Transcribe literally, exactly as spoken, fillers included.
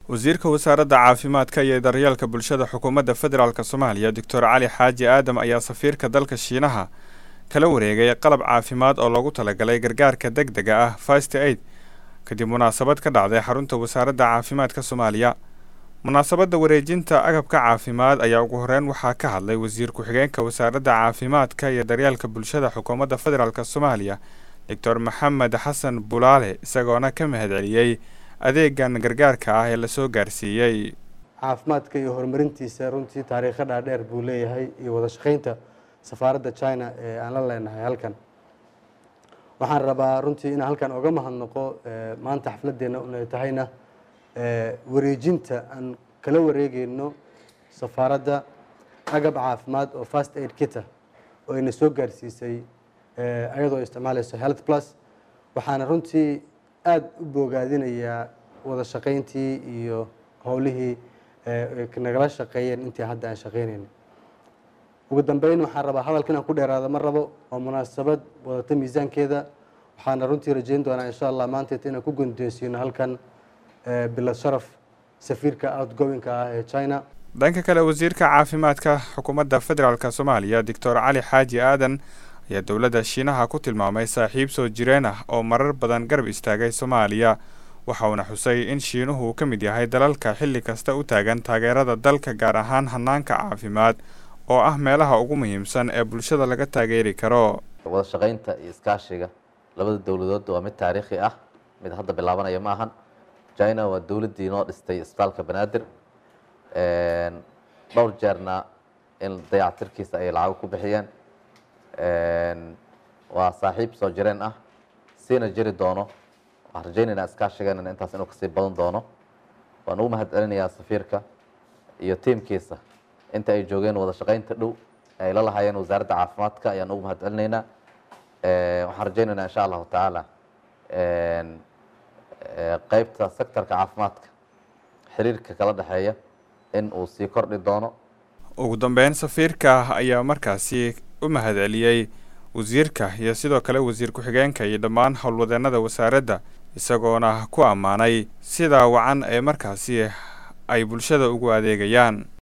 wasiirka wasaaradda caafimaadka iyo daryeelka bulshada xukuumadda federaalk Soomaaliya Doctor Cali Xaaji Aadam ayaa safiirka dalka Shiinaha kala wareegay qalab caafimaad oo loogu talagalay gargaarka degdega ah First Aid kadib munaasabad ka dhacday xarunta wasaaradda caafimaadka Soomaaliya. munaasabadda wareejinta agabka caafimaad ayaa ugu horreyn waxaa ka hadlay wasiir ku-xigeenka wasaaradda caafimaadka iyo daryeelka bulshada xukuumadda federaalk Soomaaliya Doctor Maxamed Xasan Bulaale isagoona ka mahadceliyay adeegan gargaarka ah ee la soo gaarsiiyay. caafimaadka iyo horumarintiisa runtii taariikh dheer buu leeyahay iyo wada shaqeynta safaaradda China ee aan la leenahay halkan. waxaan rabaa runtii in halkan uga mahadnaqo maanta xafladeena oo tahayna wareejinta aan kala wareegayno safaaradda agab caafimaad oo First Aid Kit oo ay soo gaarsiisay ayadoo isticmaalayso Health Plus. waxaan runtii aad u bogaadinayaa wada shaqeyntii iyo howlihii nagala shaqeeyeen intii hadda aan shaqeynayno. ugu dambeyn waxaan rabaa hadalkan aan ku dheeraado ma rabo oo munaasabad wadata miisaankeeda. waxaan runtii rajeyn doonaa insha Allah maanta inaan ku gundeysino halkan bilad sharaf safiirka outgoing-ka ah ee China. dhanka kale wasiirka caafimaadka xukuumadda federaalk Soomaaliya Doctor Cali Xaaji Aadan ayaa dowladda Shiinaha ku tilmaamay saaxiib soo jireen ah oo marar badan garab istaagay Soomaaliya. waxa uu xusay in Shiinuhu ka mid yahay dalalka xilli kasta u taagan taageerada dalka gaar ahaan hanaanka caafimaad oo ah meelaha ugu muhiimsan ee bulshada laga taageeri karo. wada shaqeynta iyo iskaashiga labada dawladood waa mid taariikhi ah, mid hadda bilaabanaya ma ahan. China waa dawladdii noo dhistay isbitaalka Banaadir ee dhowr jeerna in dayactirkiisa ay lacag ku bixiyeen. waa saaxiib soo jireen ah siina jiri doono. waxaan rajaynaynaa iskaashigeena intaas inuu kasii badan doono. waan ugu mahadcelinayaa safiirka iyo tiimkiisa inta ay joogeen wada shaqeynta dhow ay la lahaayeen wasaaradda caafimaadka ayaan ugu mahadcelinaynaa. waxaan rajaynaynaa insha allahu tacaala qaybta sektorka caafimaadka xiriirka kala dhexeeya in uu sii kordhi doono. ugu dambeyn safiirka ayaa markaasi u mahadceliyay wasiirka iyo sidoo kale wasiir ku-xigeenka iyo dhammaan howlwadeennada wasaaradda isagoona ku ammaanay sida wacan ee markaasi ay bulshada ugu adeegayaan.